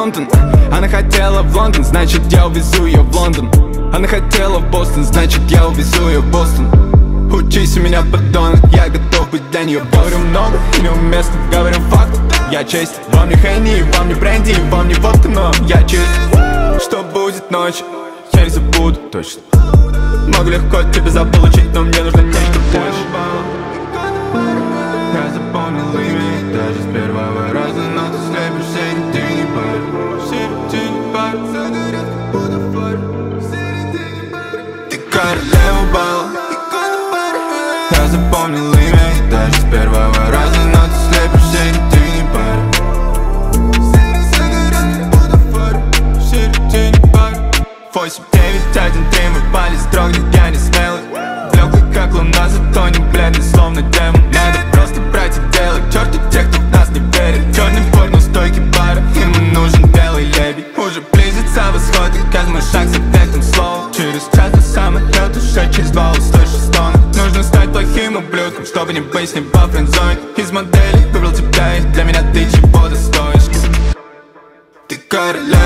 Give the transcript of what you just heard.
Лондон. Она хотела в Лондон, значит я увезу ее в Лондон. Она хотела в Бостон, значит я увезу ее в Бостон. Учись у меня, подонок, я готов быть для нее. Говорю много и неуместно, говорю факт. Я честь, вам не Хейни, вам не бренди, вам не водка, но я чист. Что будет ночью, я не забуду точно. Могу легко тебя заполучить, но мне нужно нечто больше. Я запомнил имя, даже с первого раза, но ты слепишь в середине пары. В середине пары, загорит, как будто фары. В середине пары. Ты королева бала. Я запомнил имя, даже с первого раза, но ты слепишь в середине пары. Загорит, как будто фары. В середине пары. 8, 9, 1, 3, мы палец дрогнет, я не смелый. Легкий как луна, зато не бледный, словно демон. Надо просто брать и делать, черт и тех, кто в нас не верит. Черный форт, но стойкий пара, ему нужен белый лебедь. Уже близится восход, и каждый шаг с эффектом слова. Через час до самолет, уже через 2 услышишь стоны. Нужно стать плохим ублюдком, чтобы не быть с ним по френдзоне. Из моделей выбрал тебя, и для меня ты чего-то стоишь. Ты королева.